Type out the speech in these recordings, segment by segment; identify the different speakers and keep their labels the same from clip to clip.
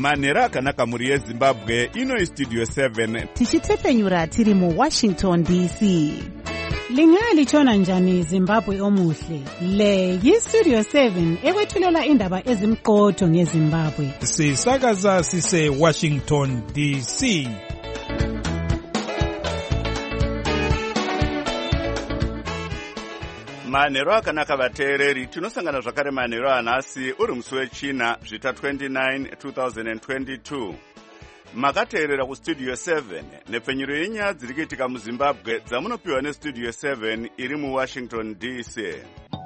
Speaker 1: manhero akanaka mhuri yezimbabwe. Ino Studio 7
Speaker 2: tichitepfenyura tiri muWashington DC.
Speaker 3: Lingalitshona njani Zimbabwe omuhle? Le yiStudio 7 ekwethulela indaba ezimqotho ngeZimbabwe.
Speaker 4: Sisakaza sise Washington DC.
Speaker 1: manhero akanaka vateereri, tinosangana zvakare manhero anhasi uri musi wechina zvita 29 2022. Makateerera kuStudio 7 nepfenyuro yenyaya dziri kuitika muZimbabwe dzamunopiwa neStudio 7 iri muWashington DC.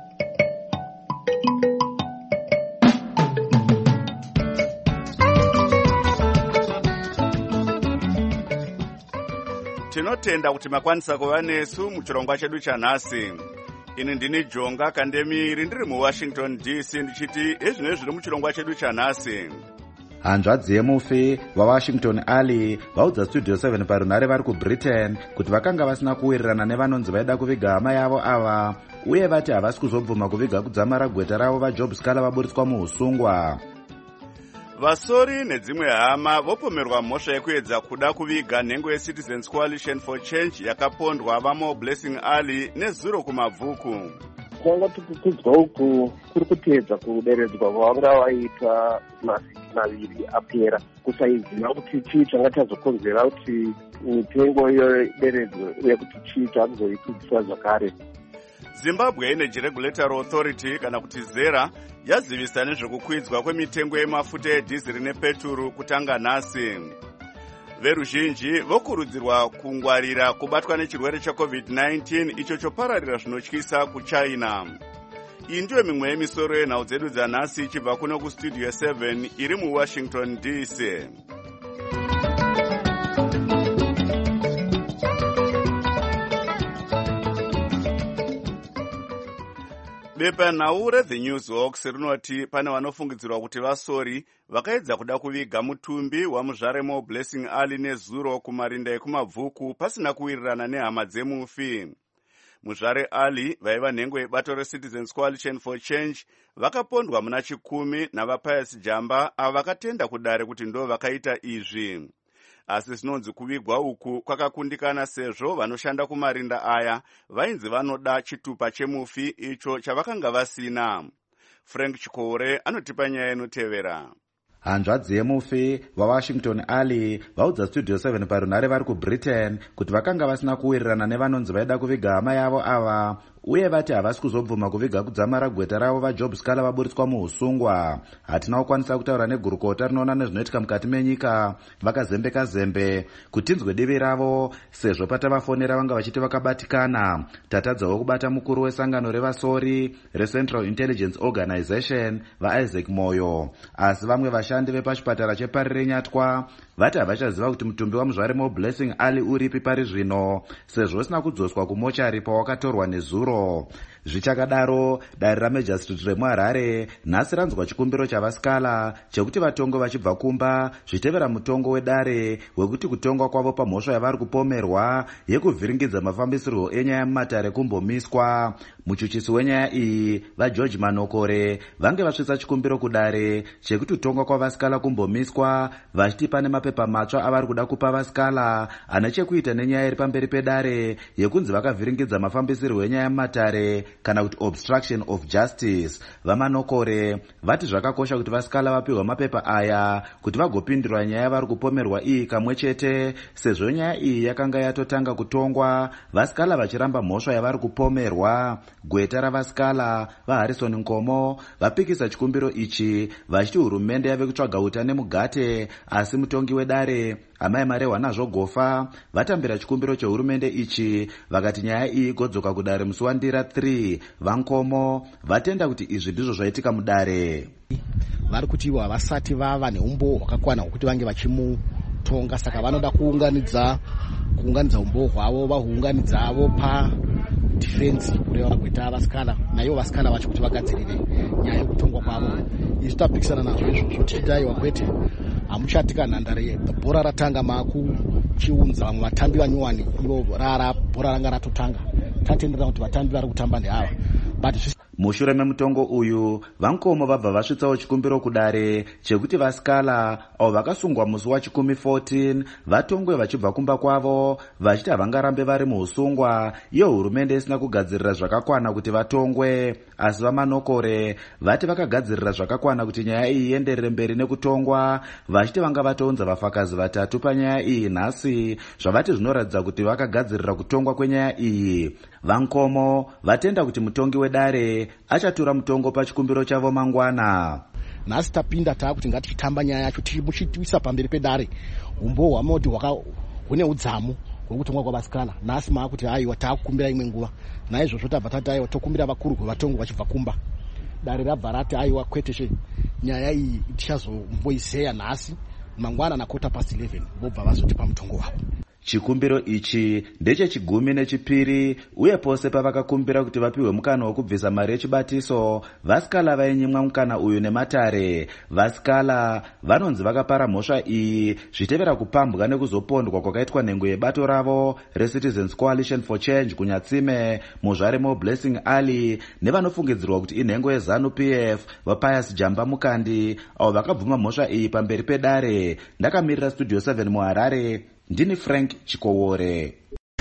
Speaker 1: Tinotenda kuti makwanisa kuva nesu muchirongwa chedu chanhasi. Ini ndini Jonga Kandemiri ndiri muWashington DC ndichiti ezvinezvi zviri muchirongwa chedu chanhasi.
Speaker 5: Hanzvadzi yemufi vaWashington Ali vaudza Studio 7 parunhare vari kuBritain kuti vakanga vasina kuwirirana nevanonzi vaida kuviga hama yavo ava, uye vati havasi kuzobvuma kuviga kudzamara gweta ravo vaJob Scala vaburitswa muusungwa.
Speaker 1: Vasori nedzimwe hama vopomerwa mhosva yekuedza kuda kuviga nhengo yeCitizens Coalition for Change yakapondwa vamo Blessing Ali nezuro kumabvuku.
Speaker 6: Kwanga tukukudzwa uku kuri kuteedza kuderedzwa kwavanga vaita mavhiki maviri apera, kusaiziva kuti chii changa chazokonzera kuti mitengo iyo deredzwe uye kuti chii chakuzoikudziswa zvakare.
Speaker 1: Zimbabwe Energy Regulatory Authority kana kuti ZERA yazivisa nezvekukwidzwa kwemitengo yemafuta edhiziri nepeturu kutanga nhasi. Veruzhinji vokurudzirwa kungwarira kubatwa nechirwere cheCovid-19 icho chopararira zvinotyisa kuChina. Iyi ndiyo mimwe yemisoro yenhau dzedu dzanhasi ichibva kuno kuStudio 7 iri muWashington DC. Bepanhau reThe Newshawks rinoti pane vanofungidzirwa kuti vasori vakaedza kuda kuviga mutumbi wamuzvaremo Blessing Ali nezuro kumarinda ekumabvuku pasina kuwirirana nehama dzemufi. Muzvare Ali vaiva nhengo yebato reCitizens Coalition for Change vakapondwa muna 10 navaPius Jamba ava vakatenda kudare kuti ndo vakaita izvi. Asi sinonzi kuvigwa uku kwakakundikana sezvo vanoshanda kumarinda aya vainzi vanoda chitupa chemufi icho chavakanga vasina. Frank Chikore anotipa nyaya inotevera.
Speaker 5: Hanzvadzi yemufi vaWashington Ali vaudza Studio 7 parunhare vari kuBritain kuti vakanga vasina kuwirirana nevanonzi vaida kuviga hama yavo ava, uye vati havasi kuzobvuma kuviga kudzamara gweta ravo vaJob Scala vaburitswa muusungwa. Hatina kukwanisa kutaura negurukota rinoona nezvinoitika mukati menyika vakazembeka zembe kuti tinzwe divi ravo, sezvo patavafonera vanga vachiti vakabatikana. Tatadzawo kubata mukuru wesangano revasori reCentral Intelligence Organization vaIsaac Moyo, asi vamwe vashandi vepachipatara cheParire Nyatwa vati havachaziva kuti mutumbi wamuzvaremo Blessing Ali uripi pari zvino, sezvo usina kudzoswa kumochari pawakatorwa nezuro. Zvichakadaro, dare raMagistrate remuHarare nhasi ranzwa chikumbiro chavaScala chekuti vatongo vachibva kumba zvitevera mutongo wedare wekuti kutongwa kwavo pamhosva yavari kupomerwa yekuvhiringidza mafambisirwo enyaya mumatare kumbomiswa. Muchuchisi wenyaya iyi vaGeorge Manokore vange vasvitsa chikumbiro kudare chekuti kutongwa kwavaScala kumbomiswa, vachiti pane mapepa matsva avari kuda kupa vaScala ane chekuita nenyaya iri pamberi pedare yekunzi vakavhiringidza mafambisirwo enyaya mumatare kana kuti obstruction of justice. VaManokore vati zvakakosha kuti vaScala vapiwa mapepa aya kuti vagopindura nyaya vari kupomerwa iyi kamwe chete, sezvo nyaya iyi yakanga yatotanga kutongwa vaScala vachiramba mhosva yavari kupomerwa. Gweta ravaScala vaHarrison Nkomo vapikisa chikumbiro ichi vachiti hurumende yave kutsvaga utane mugate, asi mutongi wedare amai Marehwa nazvo Gofa vatambira chikumbiro chehurumende ichi vakati nyaya iyi igodzoka kudare musi waNdira 3. VaNkomo vatenda kuti izvi ndizvo zvaitika mudare.
Speaker 7: Vari kuti ivo havasati vava neumbo hwakakwana hwekuti vange vachimutonga, saka vanoda kuunganidza umbo hwavo, vahuunganidzavo padefense kureva gweta vaScala, naivo vaScala vacho kuti vagadzirire nyaya yekutongwa kwavo. Izvi tapikisana nazvo izvozvo tichiti aiwa kwete, hamuchatika nhandare bhora ratanga makuchiunza vamwe vatambi vanyuwani, ivo bhora ranga ratotanga tatenderera kuti vatambi vari kutamba ndeava.
Speaker 5: Mushure memutongo uyu, Vankomo vabva vasvitsawo chikumbiro kudare chekuti vasikala avo vakasungwa musi wachikumi 14 vatongwe vachibva kumba kwavo, vachiti havangarambe vari muusungwa iyo hurumende isina kugadzirira zvakakwana kuti vatongwe. Asi vamanokore vati vakagadzirira zvakakwana kuti nyaya iyi ienderere mberi nekutongwa, vachiti vanga vatounza vafakazi 3 panyaya iyi nhasi, zvavati zvinoratidza kuti vakagadzirira kutongwa kwenyaya iyi. Vankomo vatenda kuti mutongi wedare achatura mutongo pachikumbiro chavo mangwana.
Speaker 7: Nhasi tapinda taakuti ngatichitamba nyaya yacho tichimuchitisa pamberi pedare umbo hwamoti hune udzamu hwekutongwa kwavasikana. Nhasi maakuti aiwa taakukumbira imwe nguva, naizvozvo tabva tati aiwa tokumbira vakuru kwevatongwa vachibva kumba. Dare rabva rati aiwa kwete nyaya iyi tichazomboizeya nhasi mangwana na 11:15 vobva vazotipa mutongo wavo.
Speaker 5: Chikumbiro ichi ndechechigumi nechipiri, uye pose pavakakumbira kuti vapiwe mukana wekubvisa mari yechibatiso, vasikala vainyimwa mukana uyu nematare. Vasikala vanonzi vakapara mhosva iyi zvitevera kupambwa nekuzopondwa kwakaitwa nhengo yebato ravo reCitizens Coalition for Change kunyatsime muZvaremo Blessing Ali nevanofungidzirwa kuti inhengo yeZANU-PF vaPius Jamba Mukandi, avo vakabvuma mhosva iyi pamberi pedare. Ndakamirira Studio 7 muHarare, ndini Frank Chikowore.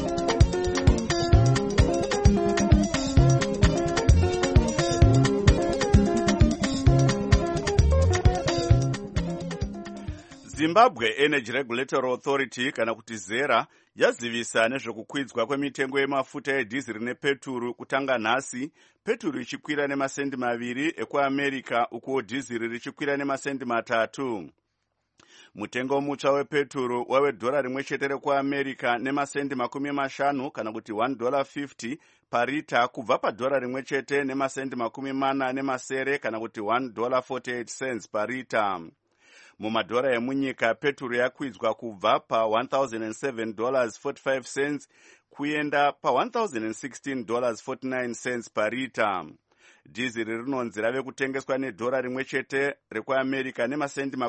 Speaker 1: Zimbabwe Energy Regulatory Authority kana kuti ZERA yazivisa nezvekukwidzwa kwemitengo yemafuta edhiziri nepeturu kutanga nhasi, peturu ichikwira nemasendi 2 ekuAmerica uko dhiziri richikwira nemasendi 3. Mutengo mutsva wepeturu wave $1 rekuAmerica nemasendi 50 kana kuti $1.50 parita, kubva $1 nemasendi 40 kana kuti $1.48 parita. Mumadhora emunyika, peturu yakwidzwa kubva pa$1,007.45 kuenda pa$1,016.49 parita. Dhiziri rinonzi rave kutengeswa $1 rekuAmerica nemasendi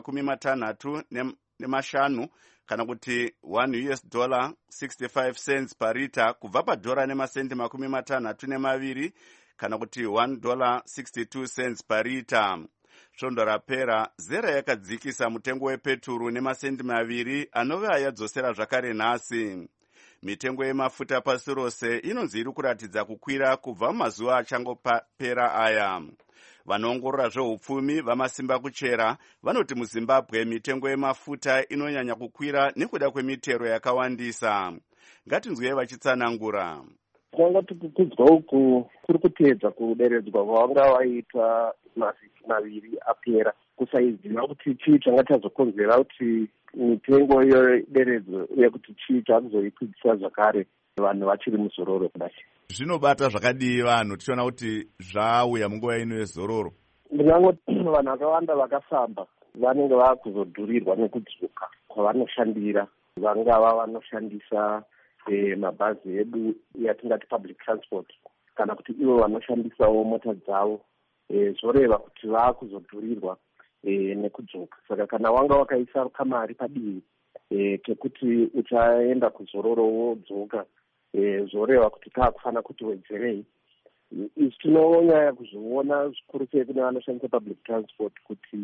Speaker 1: 65 kana kuti $1.65 parita, kubva pa$1 nemasendi 62 kana kuti $1.62 parita. Svondo rapera, ZERA yakadzikisa mutengo wepeturu nemasendi 2 anove ayadzosera zvakare nhasi. Mitengo yemafuta pasi rose inonzi iri kuratidza kukwira kubva mazuva achangopera aya. Vanoongorora zveupfumi vamasimba kuchera vanoti muZimbabwe mitengo yemafuta inonyanya kukwira nekuda kwemitero yakawandisa. Ngatinzwei vachitsanangura.
Speaker 6: Tanga tukukudzwa uku kuri kuteedza kuderedzwa kwavanga vaita mavhiki 2 apera, kusaiziva kuti chii changa chazokonzera kuti mitengo iyo deredzo yekuti chii chakuzoikwidzisa zvakare vanhu vachiri muzororo kudai.
Speaker 1: Zvinobata zvakadii vanhu tichiona kuti zvauya munguva ino yezororo?
Speaker 6: Ndingangoti vanhu vakawanda vakafamba vanenge vakuzodhurirwa nekudzoka kwavanoshandira. Vangava vanoshandisa mabhazi edu yatingati public transport kana kuti ivo vanoshandisawo mota dzavo, zvoreva kuti vakuzodhurirwa nekudzoka. Saka kana wanga wakaisa kamari padivi kekuti uchaenda kuzororo wodzoka, zvoreva kuti kaakufana kuti wedzerei. Izvi tinonyanya kuzviona zvikuru sei kune vanoshandisa public transport kuti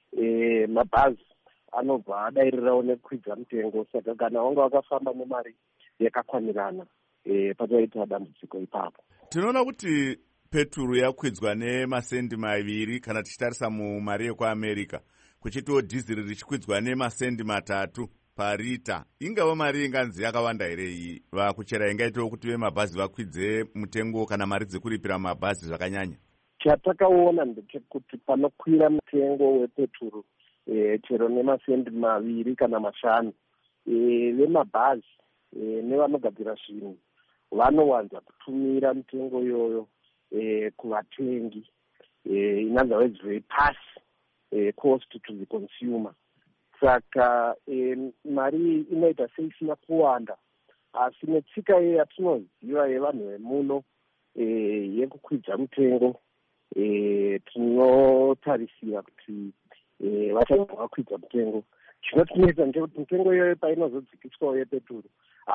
Speaker 6: mabhazi anobva adairirawo nekukwidza mutengo. Saka kana wanga wakafamba nemari yakakwanirana pachaita dambudziko ipapo.
Speaker 1: Tinoona kuti peturu yakwidzwa nemasendi 2 kana tichitarisa mumari yekuAmerica, kuchitiwo dhiziri richikwidzwa nemasendi 3 parita. Ingava mari inganzi yakawanda here iyi? Vakuchera ingaitawo kuti vemabhazi vakwidze mutengo kana mari dzekuripira mabhazi zvakanyanya?
Speaker 6: Chatakaona ndechekuti panokwira mutengo wepeturu chero nemasendi 2 kana 5, vemabhazi nevanogadzira zvinhu vanowanza kutumira mitengo iyoyo kuvatengi, in other words very pass cost to the consumer. Saka mari inoita seisina kuwanda, asi netsika yatinoziva yevanhu vemuno yekukwidza mutengo, tinotarisira kuti vachabva vakwidza mutengo. Chinotinetsa ndechekuti mitengo iyoyo painozodzikiswawo yepeturu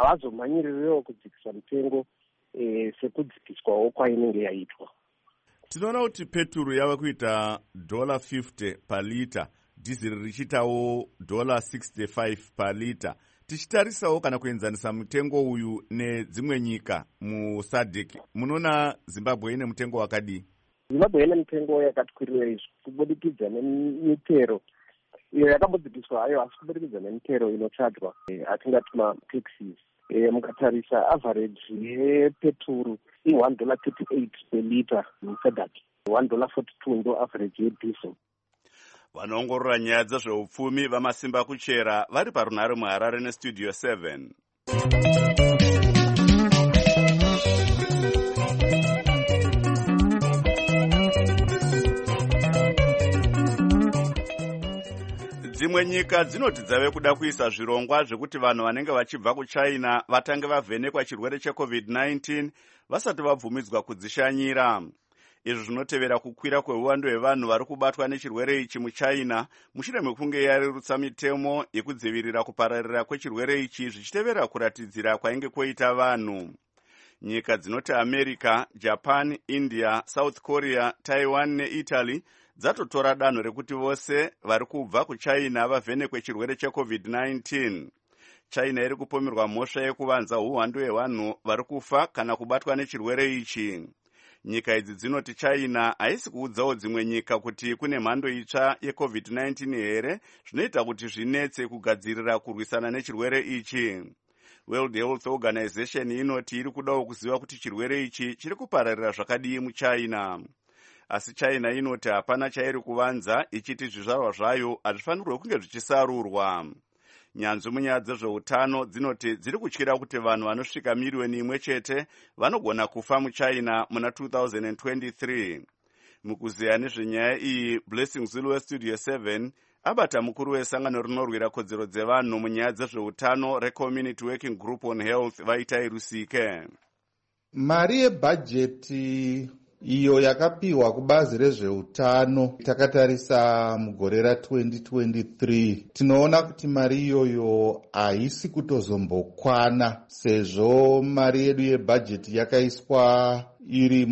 Speaker 6: havazomhanyirirewo kudzikisa mutengo sekudzikiswawo kwainenge yaitwa.
Speaker 1: Tinoona kuti peturu yava kuita $50 per lita, diesel richiitawo $65 per lita. Tichitarisawo kana kuenzanisa mutengo uyu nedzimwe nyika muSADC, munoona Zimbabwe ine mutengo wakadii?
Speaker 6: Zimbabwe ine mutengo yakati kwirirei kubudikidza nemitero iyo yakambodzikiswa hayo, asi kubudikidza nemitero inotsvadzwa atingati mataxes. Mukatarisa average yepeturu $1.38 per liter muSADC, $1.42 ndo average yediesel.
Speaker 1: Vanoongorora nyaya dzezveupfumi vamasimba kuchera vari parunhare muHarare nestudio 7. Dzimwe nyika dzinoti dzave kuda kuisa zvirongwa zvekuti vanhu vanenge vachibva kuChina vatange vavhenekwa chirwere cheCovid-19 vasati vabvumidzwa kudzishanyira. Izvi zvinotevera kukwira kweuwandu hwevanhu vari kubatwa nechirwere ichi muChina mushure mekunge yarerutsa mitemo yekudzivirira kupararira kwechirwere ichi zvichitevera kuratidzira kwainge kwoita vanhu. Nyika dzinoti America, Japan, India, South Korea, Taiwan neItaly dzatotora danho rekuti vose vari kubva kuChina vavhenekwe chirwere cheCovid-19. China iri kupomerwa mhosva yekuvanza uwandu hwevanhu vari kufa kana kubatwa nechirwere ichi. Nyika idzi dzinoti China haisi kuudzawo dzimwe nyika kuti kune mhando itsva yeCovid-19 here, zvinoita kuti zvinetse kugadzirira kurwisana nechirwere ichi. World Health Organization inoti iri kudawo kuziva kuti chirwere ichi chiri kupararira zvakadii muChina. Asi China inoti hapana chairi kuvanza, ichiti zvizvarwa zvayo hazvifanirwe kunge zvichisarurwa. Nyanzvi munyaya dzezveutano dzinoti dziri kutyira kuti vanhu vanosvika miriyoni imwe chete vanogona kufa muChina muna 2023. Mukuziya nezvenyaya iyi, Blessing Zulu westudio 7 abata mukuru wesangano rinorwira kodzero dzevanhu munyaya dzezveutano reCommunity Working Group on Health Vaitai Rusike.
Speaker 8: Mari yebhajeti iyo yakapiwa kubazi rezveutano takatarisa mugore ra2023 tinoona kuti mari iyoyo haisi kutozombokwana, sezvo mari yedu yebhajeti yakaiswa iri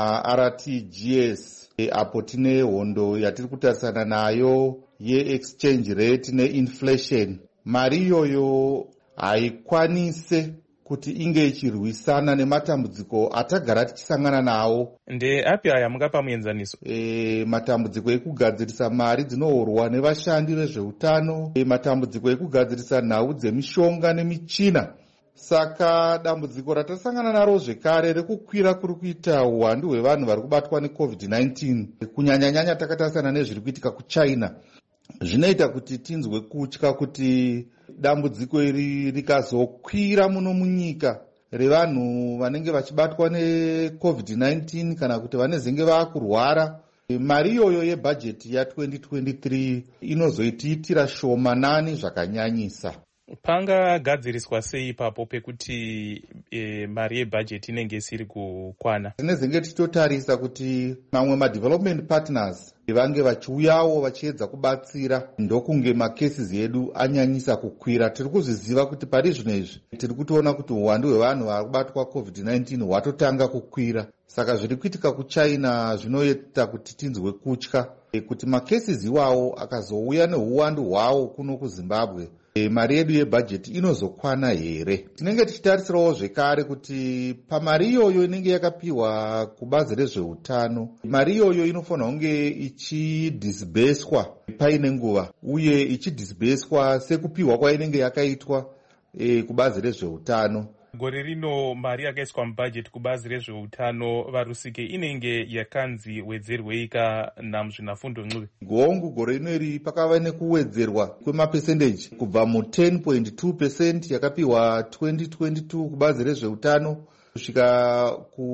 Speaker 8: mumaRTGS apo tine hondo yatiri kutarisana nayo yeexchange rate neinflation. Mari iyoyo haikwanise kuti inge ichirwisana nematambudziko atagara tichisangana nawo.
Speaker 4: Ndeapi aya mungapa muenzaniso?
Speaker 8: Matambudziko ekugadzirisa mari dzinohorwa nevashandi vezveutano, matambudziko ekugadzirisa nhau dzemishonga nemichina. Saka dambudziko ratasangana naro zvekare rekukwira kuri kuita uwandu hwevanhu vari kubatwa neCovid-19, kunyanya-nyanya takatarisana nezviri kuitika kuChina, zvinoita kuti tinzwe kutya kuti dambudziko iri rikazokwira muno munyika revanhu vanenge vachibatwa neCovid-19 kana kuti vanezenge vakurwara, mari iyoyo yebhajeti ya2023 inozoitiitira shomanani zvakanyanyisa.
Speaker 4: Pangagadziriswa sei ipapo pekuti mari yebhajeti inenge isiri kukwana?
Speaker 8: Tinezenge tichitotarisa kuti mamwe madevelopment partners vange vachiuyawo vachiedza kubatsira, ndokunge macases edu anyanyisa kukwira. Tiri kuzviziva kuti pari zvino izvi tiri kutoona kuti uwandu hwevanhu vari kubatwa COVID-19 hwatotanga kukwira. Saka zviri kuitika kuChina zvinoita kuti tinzwe kutya kuti macases iwawo akazouya neuwandu hwawo kuno kuZimbabwe, mari yedu yebhajeti inozokwana here. Tinenge tichitarisirawo zvekare kuti pamari iyoyo inenge yakapiwa kubazi rezveutano, mari iyoyo inofanira kunge ichidisbeswa paine nguva, uye ichidisbeswa sekupiwa kwainenge yakaitwa kubazi rezveutano.
Speaker 4: Gore rino mari yakaiswa mubhajeti kubazi rezveutano varusike inenge yakanzi wedzerweika namuzvinafundo ncube.
Speaker 8: Gongu gore rino iri pakava nekuwedzerwa kwemapesendeji kubva mu10.2% yakapiwa 2022 kubazi rezveutano kusvika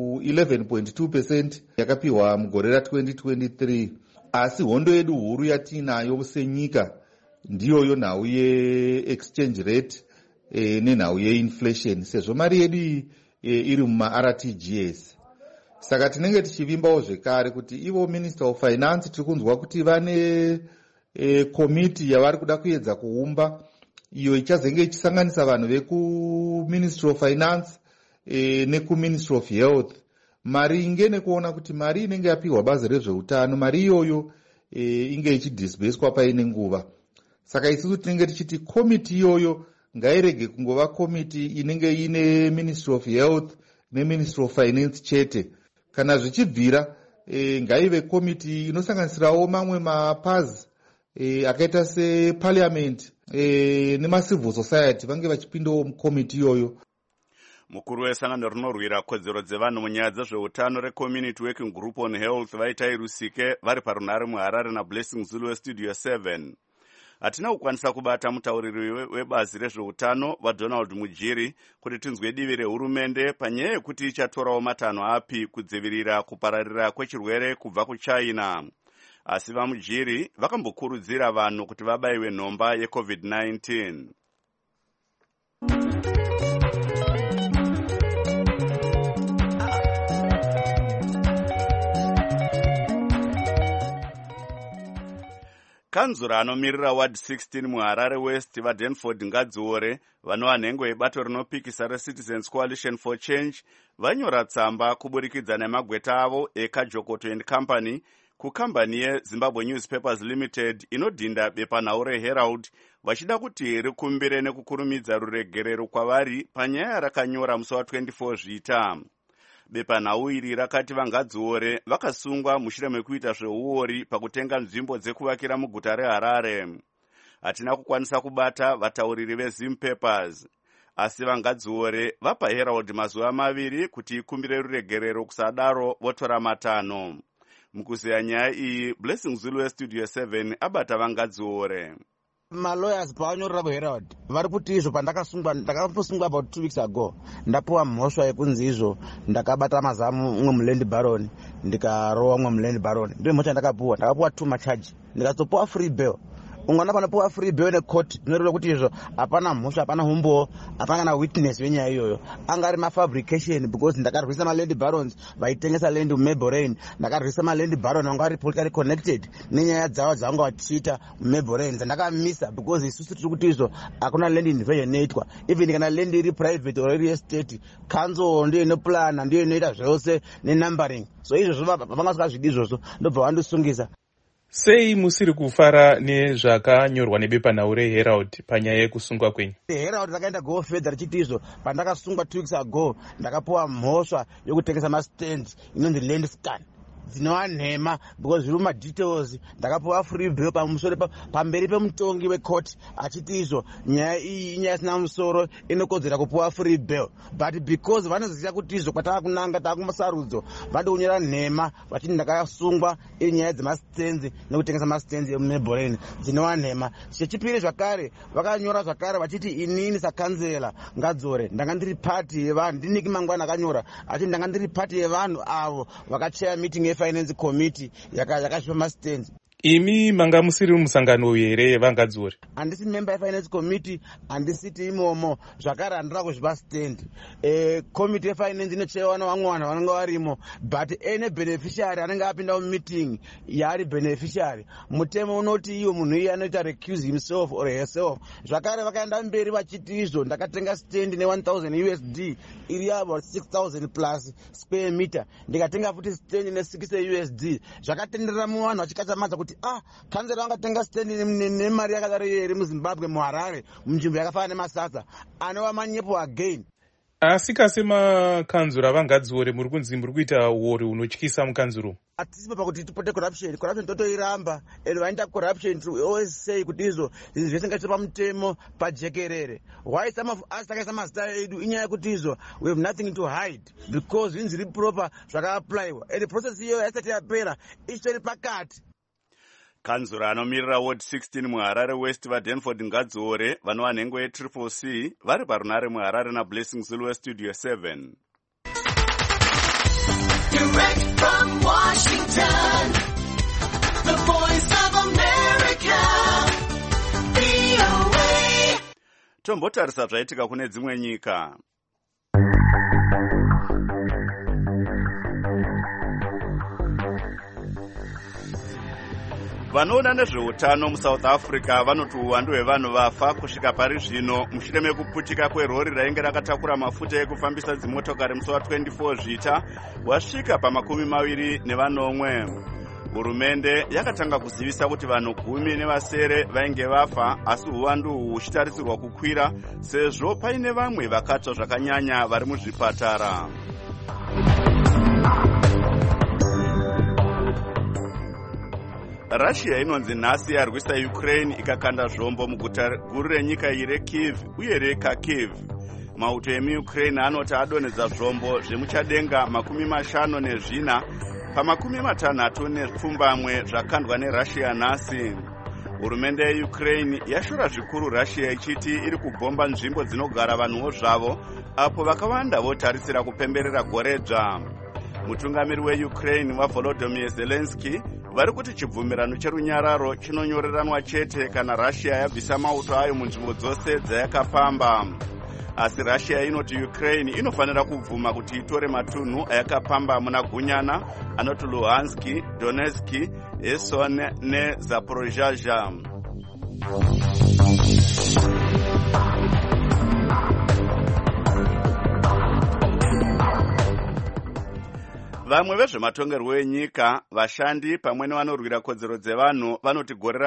Speaker 8: ku11.2% yakapiwa mugore ra2023. Asi hondo yedu huru yatinayo senyika ndiyoyo nhau yeexchange rate nenhau yeinflation, sezvo mari yedu iri mumaRTGS. Saka tinenge tichivimbawo zvekare kuti ivo Minister of Finance tiri kunzwa kuti vane komiti yavari kuda kuedza kuumba, iyo ichazenge ichisanganisa vanhu vekuMinistry of Finance nekuMinistry of Health, mari inge nekuona kuti mari inenge yapihwa bazi rezveutano, mari iyoyo inge ichidisbaswa paine nguva. Saka isusu tinenge tichiti komiti iyoyo ngairege kungova komiti inenge ine Ministry of Health neMinistry of Finance chete. Kana zvichibvira ngaive komiti inosanganisirawo mamwe mapazi akaita separliament nemacivil society vange vachipindawo mukomiti iyoyo.
Speaker 1: Mukuru wesangano rinorwira kodzero dzevanhu munyaya dzezveutano reCommunity Working Group on Health Vaitai Rusike vari parunare muHarare naBlessing Zulu weStudio 7. Hatina kukwanisa kubata mutauriri webazi rezveutano vaDonald Mujiri kuti tinzwe divi rehurumende panyaya yekuti ichatorawo matanho api kudzivirira kupararira kwechirwere kubva kuChina. Asi vaMujiri vakambokurudzira vanhu kuti vabaiwe nhomba yeCovid-19. Kanzura anomirira Ward 16 muHarare West vaDenford Ngadziore vanova nhengo yebato rinopikisa reCitizens Coalition for Change vanyora tsamba kuburikidza nemagweta avo eKajokoto and Company kukambani yeZimbabwe Newspapers Limited inodhinda bepanhau reHerald vachida kuti rikumbire nekukurumidza ruregerero kwavari panyaya yarakanyora musi wa24 Zvita. Bepanhau iri rakati vaNgadziore vakasungwa mushure mekuita zveuori pakutenga nzvimbo dzekuvakira muguta reHarare. Hatina kukwanisa kubata vatauriri veZimpapers, asi vaNgadziore vapa Herald mazuva 2 kuti ikumbire ruregerero, kusadaro votora matanho. Mukuziya nyaya iyi, Blessing Zulu weStudio 7 abata vaNgadziore.
Speaker 9: Malawyers pavanyorera kuHerald vari kuti izvo ndakambosungwa about 2 weeks ago ndapuwa mhosva yekunzi izvo ndakabata mazamu umwe muland baron ndikarowa umwe muland baron. Ndiyo mhosva ndakapuwa 2 machaji ndikatopuwa free bail. Ungana panopuwa free bail necourt dzinoreva kuti izvo hapana mhosva, hapana humbo, hapana kana witness wenyaya iyoyo. Anga ari mafabrication because ndakarwisa maland barons vaitengesa land muMablelane, ndakarwisa maland baron vanga vari politically connected nenyaya dzavo dzavanga vachiita muMablelane dzandakamisa because isusu tiri kuti izvo hakuna land invasion inoitwa. Even kana land iri private or iri estate, council ndiyo inoplana, ndiyo inoita zvose nenumbering. So izvozvo vangasingazvidi izvozvo ndobva vandosungisa.
Speaker 4: Sei musiri kufara nezvakanyorwa nebepanhau reHerald panyaya yekusungwa kwenyu?
Speaker 9: Herald rakaenda go further richiti izvo pandakasungwa 2 weeks ago ndakapuwa mhosva yokutengesa mastand inonzi land scan dzinova nhema because zviri mumadetails. Ndakapuwa free bail pamusoro pamberi pemutongi wecourt achiti izvo nyaya iyi inyaya isina musoro inokodzera kupuwa free bail, but because vanoziva kuti izvo kwataakunanga taakumasarudzo vandounyora nhema vachiti ndakasungwa iri nyaya dzemastands nekutengesa mastands emuMablelane dzinova nhema. Chechipiri zvakare vakanyora zvakare vachiti inini sakanzela Ngadziore ndanga ndiri party yevanhu, ndiniki mangwana akanyora achiti ndanga ndiri party yevanhu avo vakachaya meeting Finance Committee yakashipa mastands.
Speaker 4: Imi manga musiri musangano here vaNgadziore?
Speaker 9: Handisi member yeFinance Committee, handisiti imomo, zvakare handira kuzvipa stand. Committee yeFinance inochaiwa nevamwe vanhu vanenge varimo, but ene beneficiary anenge apinda mumeeting yaari beneficiary. Mutemo unoti iyo munhu iye anoita recuse himself or herself. Zvakare vakaenda mberi vachiti izvo ndakatenga stand ne$1,000 USD iri about 6,000 plus square meter, ndikatenga futi stand ne$60 USD. Zvakatenderera muvanhu vachikachamadza kuti kanzera vangatenga stand nemari yakadaro iri muZimbabwe muHarare munzvimbo yakafanana nemasadza anova manyepo again.
Speaker 4: Asi kasemakanzura vaNgadziore muri kunzi muri kuita uori unotyisa mukanzuro.
Speaker 9: Hatisipo pakuti tipote corruption totoiramba, and vaita corruption to always say kuti izvo zvinhu zvese ngaitwe pamutemo pajekerere. Why some of us takaisa mazita edu inyaya yekuti izvo we have nothing to hide because zvinhu zviri proper zvakaapplywa and the process iyoyo haisati yapera ichitori pakati.
Speaker 1: Kanzura anomirira Ward 16 muHarare West vaDenford Ngadziore vanova nhengo yeCCC vari parunare muHarare naBlessing Zulu weStudio 7. Direct from Washington, the voice of America, VOA. Tombotarisa zvaitika kune dzimwe nyika. Vanoona nezveutano muSouth Africa vanoti uwandu hwevanhu vafa kusvika pari zvino mushure mekuputika kwerori rainge rakatakura mafuta ekufambisa dzimotokari musi wa24 zvita wasvika pa29. Hurumende yakatanga kuzivisa kuti vanhu 10 nevasere vainge vafa, asi uwandu uhu huchitarisirwa kukwira sezvo paine vamwe vakatsva zvakanyanya vari muzvipatara. Russia inonzi nhasi yarwisa Ukraine ikakanda zvombo muguta guru renyika iyi reKyiv uye reKharkiv. Mauto emuUkraine anoti adonhedza zvombo zvemuchadenga 54 pa50 zvakandwa neRussia nhasi. Hurumende yeUkraine yashora zvikuru Russia ichiti iri kubhomba nzvimbo dzinogara vanhuwo zvavo, apo vakawanda votarisira kupemberera gore dzva. Mutungamiri weUkraine waVolodymyr Zelensky vari kuti chibvumirano cherunyararo chinonyoreranwa chete kana Russia yabvisa mauto ayo munzvimbo dzose dzayakapamba. Asi Russia inoti Ukraine inofanira kubvuma kuti itore matunhu ayakapamba muna Gunyana, anoti Luhansk, Donetsk, Kherson neZaporizhzhia. Vamwe vezvematongerwo enyika, vashandi pamwe nevanorwira kodzero dzevanhu vanoti gore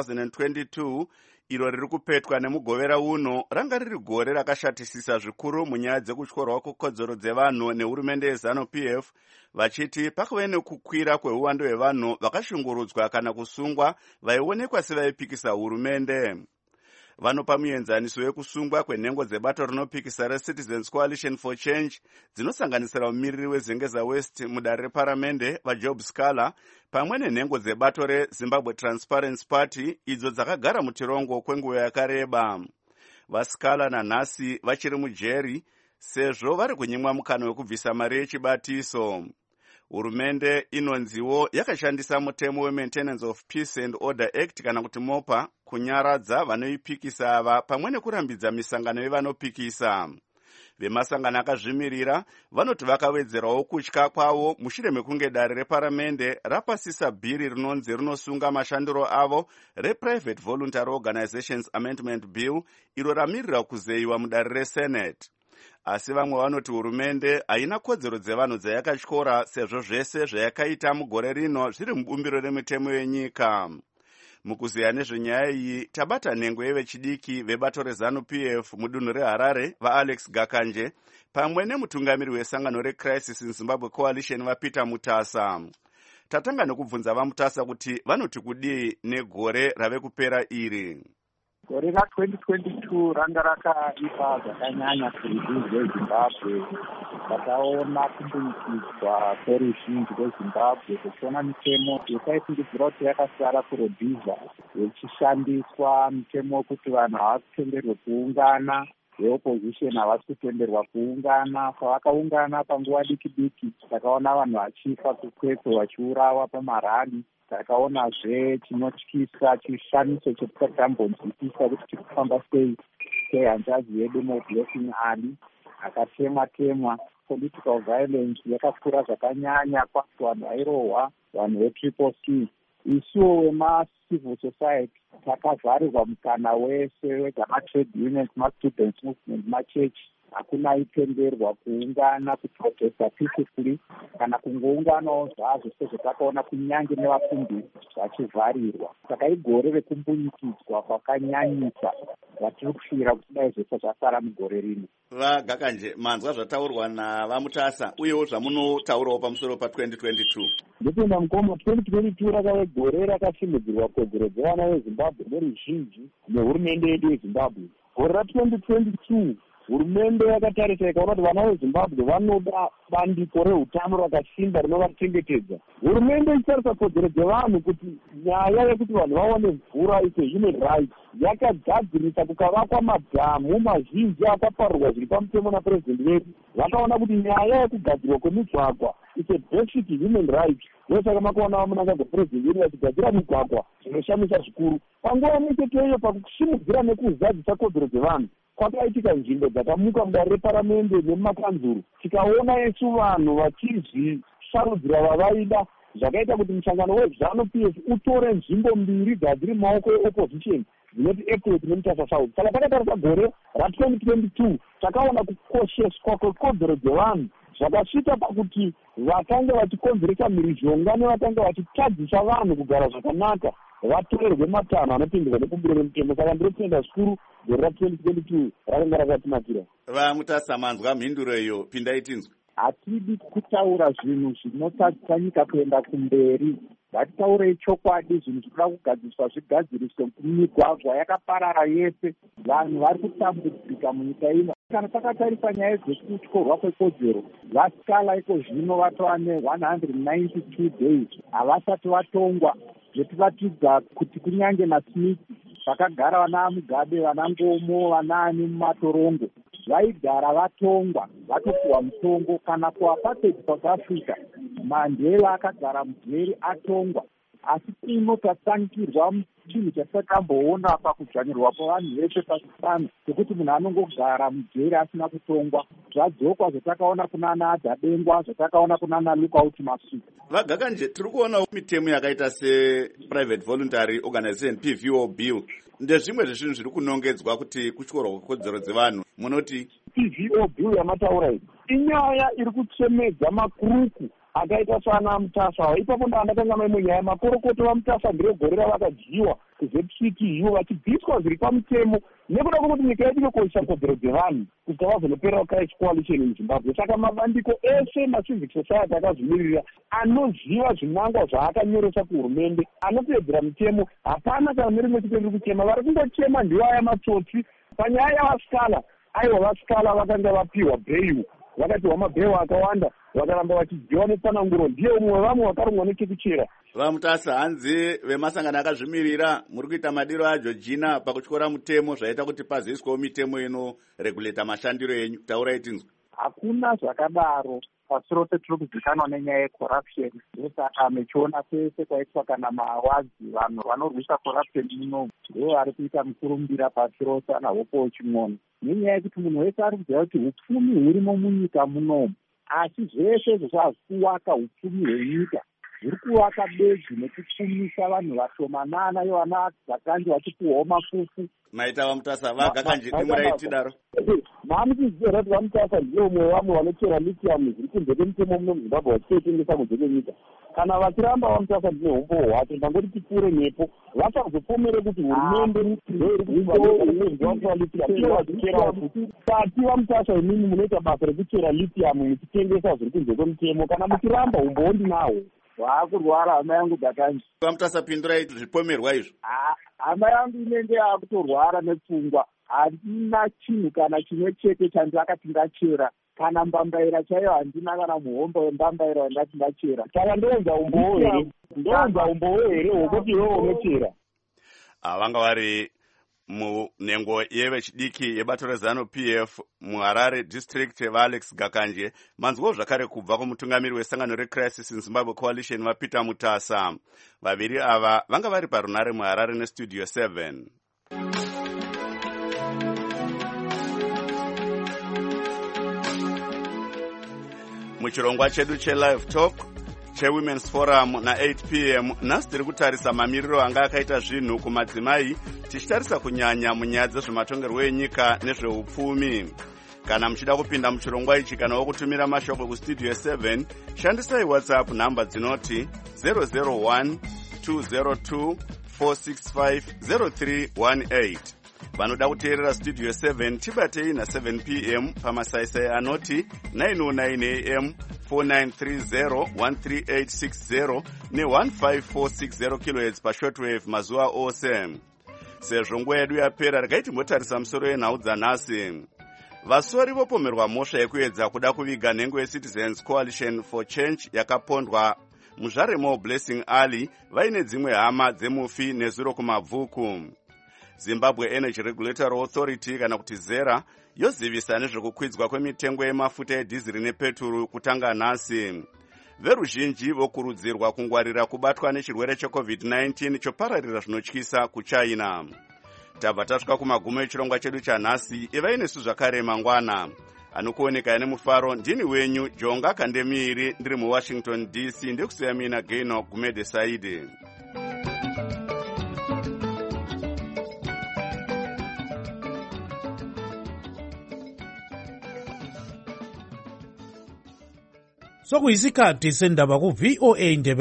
Speaker 1: ra2022 iro riri kupetwa nemugovera uno ranga riri gore rakashatisisa zvikuru munyaya dzekutyorwa kwekodzero dzevanhu nehurumende yeZANU-PF, vachiti pakave nekukwira kweuwandu hwevanhu vakashungurudzwa kana kusungwa vaionekwa sevaipikisa hurumende. Vanopa muenzaniso wekusungwa kwenhengo dzebato rinopikisa reCitizens Coalition for Change dzinosanganisira mumiriri weZengeza West mudare reparamende vaJob Scala pamwe nenhengo dzebato reZimbabwe Transparency Party idzo dzakagara mutirongo kwenguva yakareba. VaScala nanhasi vachiri mujeri sezvo vari kunyimwa mukana wekubvisa mari yechibatiso. Hurumende inonziwo yakashandisa mutemo weMaintenance of Peace and Order Act kana kuti MOPA kunyaradza vanoipikisa ava pamwe nekurambidza misangano yevanopikisa. Vemasangano akazvimirira vanoti vakawedzerawo kutya kwavo mushure mekunge dare reparamende rapasisa bhiri rinonzi rinosunga mashandiro avo rePrivate Voluntary Organizations Amendment Bill iro ramirira kuzeyiwa mudare reSenate. Asi vamwe vanoti hurumende haina kodzero dzevanhu dzayakatyora sezvo zvese zvayakaita mugore rino zviri mubumbiro remitemo yenyika. Mukuziya nezvenyaya iyi tabata nhengo yevechidiki vebato reZANU-PF mudunhu reHarare vaAlex Gakanje pamwe nemutungamiri wesangano reCrisis in Zimbabwe Coalition vaPeter Mutasa. Tatanga nekubvunza vaMutasa kuti vanoti kudii negore rave kupera iri.
Speaker 10: Gore ra2022 ranga rakaipa zvakanyanya kurudzi rweZimbabwe. Takaona kubunyikizwa kweruzhinji rweZimbabwe kuchiona mitemo yosaifungidzira kuti yakasara kuRhodhiza yechishandiswa, mitemo wekuti vanhu havasi kutenderwe kuungana, veopposition havasi kutenderwa kuungana. Pavakaungana panguva diki diki takaona vanhu vachifa kukweto vachiurawa pamarali. Takaonazve chinotyisa chishamiso chetakatambonzwisisa kuti chiri kufamba sei sehanzvadzi yedu muBlessing Ali akatemwa. Political violence yakakura zvakanyanya, vanhu vairohwa, vanhu veTriple C. Isuwo wemacivil society takavharirwa mukana wese wezvamatrade unions, mastudents movement, machechi. Hakuna aitenderwa kuungana kuprotesta peacefully kana kungounganawo zvazvo sezvatakaona kunyange nevafundisi vachivharirwa. Saka igore rekumbunyikidzwa kwakanyanyisa vatiri kushira kuti dai zvese zvasara mugore rino.
Speaker 1: VaGakanje, manzwa zvataurwa navaMutasa uyewo zvamunotaurawo pamusoro pa2022.
Speaker 10: Ndipinda mukoma, 2022 rakave gore rakasimudzirwa kodzero dzevana veZimbabwe neruzhinji nehurumende yedu yeZimbabwe. Gore ra2022 hurumende yakatarisa ikaona kuti vana veZimbabwe vanoda bandiko reutano rakasimba rinovachengetedza. Hurumende ichitarisa kodzero dzevanhu kuti nyaya yekuti vanhu vaone mvura ise human rights, yakagadzirisa kukavakwa madhamu mazhinji akaparurwa zviri pamutemo napurezidendi wedu. Vakaona kuti nyaya yekugadzirwa kwemigwagwa ise basic human rights. Ndosaka makaona vamunangagwa purezidendi wedu vachigadzira migwagwa zvinoshamisa zvikuru. Panguva imwecheteyo pakusimudzira nekuzadzisa kodzero dzevanhu kwakaitika nzvimbo dzakamuka mudare reparamende nemumakanzuru, tikaona isu vanhu vachizvisarudzira vavaida zvakaita kuti mushangano weZANU-PF utore nzvimbo mbiri dzadziri maoko eopposition dzinoti Epworth neMutasa South. Saka takatarisa gore ra2022 takaona kukosheswa kwekodzero dzevanhu zvakasvika pakuti vakanga vachikonzeresa mhirizhonga nevakanga vachitadzisa vanhu kugara zvakanaka vatorerwe matanho anopindirwa nekumbiro remutemo. Saka ndinotenda zvikuru gore ra2022 rakanga rakatinakira.
Speaker 1: Mutasa, manzwa mhinduro iyo, pindai tinzwe.
Speaker 11: Hatidi kutaura zvinhu zvinosadzisa nyika kuenda kumberi. Ngatitaurei chokwadi, zvinhu zvinoda kugadziswa zvigadziriswe. Migwagwa yakaparara yese, vanhu vari kutambudzika munyika ino. Kana takatarisa nyaya dzekutyorwa kwekodzero, vasikala iko zvino vatova ne192 days havasati vatongwa, zvotiratidza kuti kunyange naSmith vakagara vana Mugabe, vana Ngomo, vanaani mumatorongo vaigara vatongwa vatopiwa mutongo. Kana kuapartheid South Africa, Mandela akagara mujeri atongwa, asi kuno tasanikirwa chinhu chatakamboona pakudzvanyirwa kwavanhu vese pasi pano chekuti munhu anongogara mujeri asina kutongwa. Zvadzokwa zvatakaona kunana Adabengwa, zvatakaona kunana Lookout Masuku.
Speaker 1: Vagakanje, tiri kuona mitemo yakaita sePrivate Voluntary Organization PVO Bill ndezvimwe zvezvinhu zviri kunongedzwa kuti kutyorwa kwekodzero dzevanhu. Munoti
Speaker 10: PVO Bill yamataura iyi inyaya iri kuchemedza makuruku akaita sana Mutasa. Ipapo ndakanga maimwe nyaya makorokoto vaMutasa ndiregore ravakadyiwa kuZPTU vachibviswa zviri pamutemo nekuda kwokuti nyika yedu inokoshesa kodzero dzevanhu kusvika vazonoperera Christ Coalition muZimbabwe. Saka mabandiko ese macivic society akazvimirira anoziva zvinangwa zvaakanyoresa kuhurumende anotedzera mitemo. Hapana kana nerimwe chete riri kuchema, vari kungochema ndivaya matsotsi. Panyaya yavasikala, aiwa vasikala vakanga vapiwa bheyu, vakapiwa mabheyu akawanda, vakaramba vachidyiwa netsananguro. Ndiye umwe vamwe vakarumwa nechekuchera.
Speaker 1: vaMutasa, hanzi vemasangano akazvimirira muri kuita madiro aJorgina pakutyora mutemo zvaita kuti pazoiswawo mitemo inoreguleta mashandiro enyu. Taurai tinzwe.
Speaker 11: Hakuna zvakadaro. Pasi rose tiri kuzikanwa nenyaya yecorruption. Ndosaka mechiona pese kwaitwa kana mawazi, vanhu vanorwisa corruption muno ndivo vari kuita mukurumbira pasi rose anahopo chimwono. Nenyaya yekuti munhu wese ari kuziva kuti upfumi hurimo munyika munomu, asi zvese zvazvikuwaka upfumi hwenyika zviri kuvaka bedzi nekupfumisa vanhu vashomanana ivana Gakanje vachipuwawo mafufu.
Speaker 1: Maita vaMutasa, vaGakanje timuraitidaro.
Speaker 10: Mamuchiziva kuti vaMutasa ndiye umwe vamwe vanochera lithium zviri kunze kwemutemo muno muZimbabwe vachitotengesa kunze kwenyika. Kana vachiramba vaMutasa ndine umbo hwacho ndangoti tipfuure nepo vasazopomere kuti hurumende kati vaMutasa imimi munoita basa rekuchera lithium muchitengesa zviri kunze kwemutemo. Kana muchiramba umbowo ndinawo waakurwara hama yangu Gakanje.
Speaker 1: vaMutasa, pindurai zvipomerwa izvo.
Speaker 11: Hama yangu inenge yakutorwara nepfungwa. Handina chinhu kana chimwe chete chandakati ndachera, kana mbambaira chaiyo handina, kana muhomba wembambaira wandati ndachera.
Speaker 10: Saka ndounza umbowo here, ndounza umbowo here hwokuti iwewe unochera.
Speaker 1: Vanga vari munhengo yevechidiki yebato reZANU-PF muHarare district vaAlex Gakanje. Manzwawo zvakare kubva kumutungamiri wesangano reCrisis in Zimbabwe Coalition vaPeter Mutasa. Vaviri ava vanga vari parunare muHarare neStudio 7. Muchirongwa chedu cheLive Talk cheWomen's Forum na8 p.m. nhasi tiri kutarisa mamiriro anga akaita zvinhu kumadzimai, tichitarisa kunyanya munyaya dzezvematongerwo enyika nezveupfumi. Kana muchida kupinda muchirongwa ichi kana wokutumira mashoko kuStudio 7, shandisai WhatsApp nhamba dzinoti 001 202 465 0318. Vanoda kuteerera Studio 7 tibatei na7 p.m. pamasaisai anoti 909 am 4930 13860 ne15460 kHz pashortwave mazuva ose. Sezvo nguva yedu yapera, regai timbotarisa musoro yenhau dzanhasi. Vasori vopomerwa mhosva yekuedza kuda kuviga nhengo yeCitizens Coalition for Change yakapondwa muZaremo Blessing Ali vaine dzimwe hama dzemufi nezuro kumabvuku. Zimbabwe Energy Regulatory Authority kana kuti ZERA yozivisa nezvekukwidzwa kwemitengo yemafuta edhiziri nepeturu kutanga nhasi. Veruzhinji vokurudzirwa kungwarira kubatwa nechirwere cheCovid-19 chopararira zvinotyisa kuChina. Tabva tasvika kumagumo echirongwa chedu chanhasi. Ivai nesu zvakare mangwana. anokuoneka nemufaro ndini wenyu Jonga Kandemiri ndiri muWashington DC ndikusiya mina Gaino Gumede Saidi.
Speaker 12: Sokuyisikhathi sendaba ku VOA Ndebe